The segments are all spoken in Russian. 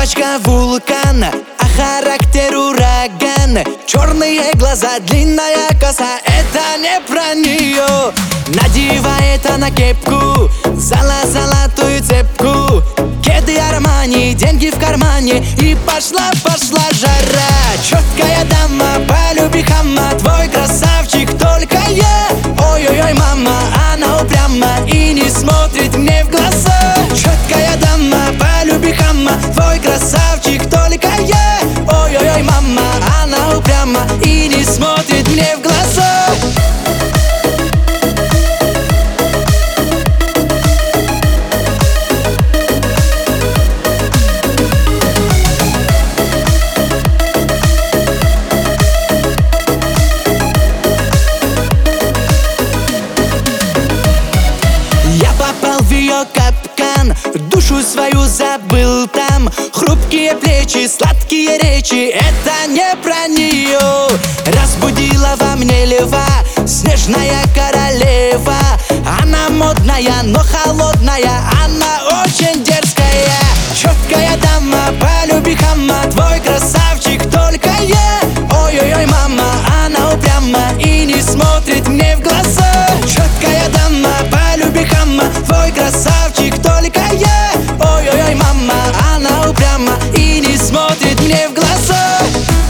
Девочка вулкан, а характер ураган. Черные глаза, длинная коса, это не про нее. Надевает она кепку, золотую цепку, кеды Армани, деньги в кармане, и пошла жара. Четкая дама, полюби хама, твой красавчик только я. Ой-ой-ой, мама, она упряма и не смотрит мне в глаза. Четкая дама, полюби хама, твой красавчик только я. Ой-ой-ой, мама, она упряма и не смотрит мне в глаза. Попал в ее капкан, душу свою забыл там. Хрупкие плечи, сладкие речи, это не про нее. Разбудила во мне лева, снежная королева. Она модная, но холодная, она очень дерзкая. Четкая дама, полюби хама, твой красавчик только я. Ой-ой-ой, мама, она упряма и не смотрит мне в глаза. Четкая дама, полюби хама, твой красавчик только я. Ой-ой-ой, мама, она упряма и не смотрит мне в глаза.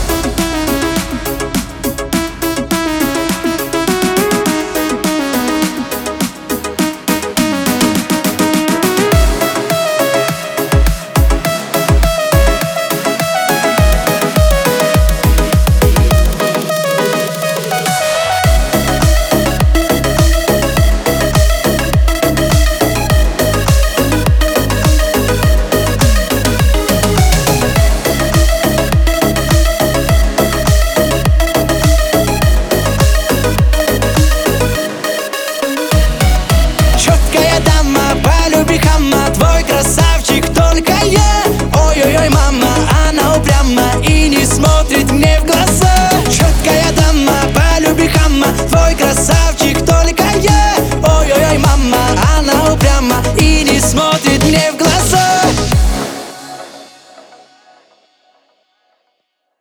Полюби хама, твой красавчик только я. Ой-ой-ой, мама, она упряма и не смотрит мне в глаза. Четкая дама, полюби хама, твой красавчик